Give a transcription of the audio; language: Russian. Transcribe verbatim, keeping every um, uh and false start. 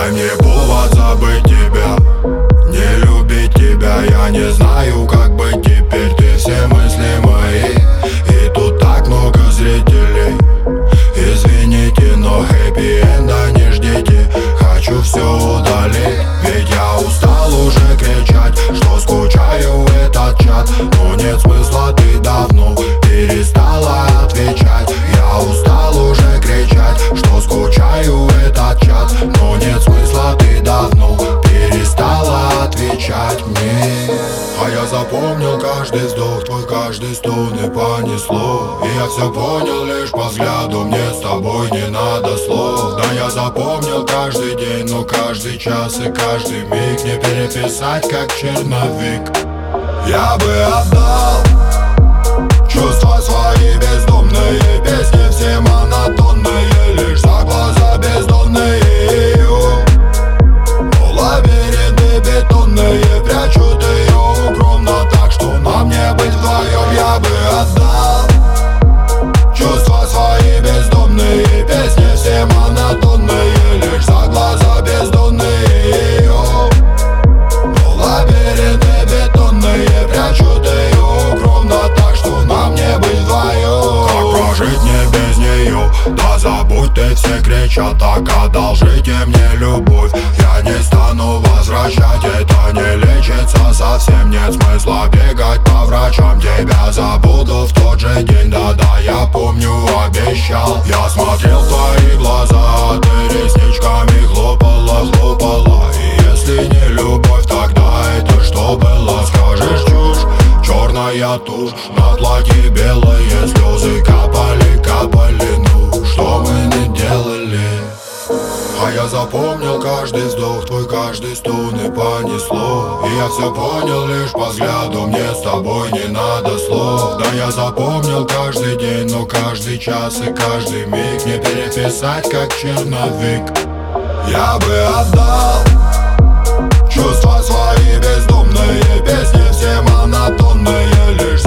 Дай мне повод забыть тебя, не любить тебя. Я не знаю, как быть теперь, ты все мысли мои. И тут так много зрителей. Извините, но хэппи-энда не ждите. Хочу все удалить, ведь я устал уже кричать, что скучаю в этот чат. Но нет смысла, ты давно перестала отвечать. Я устал уже кричать, что скучаю в этот чат. Но нет смысла, ты давно перестала отвечать мне. А я запомнил каждый вздох твой, каждый стон, и понесло. И я все понял лишь по взгляду, мне с тобой не надо слов. Да, я запомнил каждый день, но каждый час и каждый миг не переписать, как черновик. Я бы отдал чувства свои бездомные, песни все монотонные, лишь за глаза бездонные. Но лабиринты бетонные прячут ее укромно, так что нам не быть вдвоем. Я бы отдал чувства свои бездомные, песни все монотонные, лишь за глаза бездонные. Но лабиринты бетонные прячут ее укромно, так что нам не быть вдвоем. Как прожить мне без нее? Да забудь, ты все кричат, так одолжите мне любовь. Я не стану возвращать, это не лечится совсем. Нет смысла бегать по врачам, тебя забуду в тот же день. Да-да, я помню, обещал. Я смотрел в твои глаза, ты ресничками хлопала, хлопала. И если не любовь, тогда это что было? Скажешь чушь, черная тушь, на платье белые слезы капали, капали. Ну, что мы не делали? А я запомнил каждый вздох твой, каждый стон, и понесло. И я все понял лишь по взгляду, мне с тобой не надо слов. Да, я запомнил каждый день, но каждый час и каждый миг не переписать, как черновик. Я бы отдал чувства свои бездомные, песни все монотонные, лишь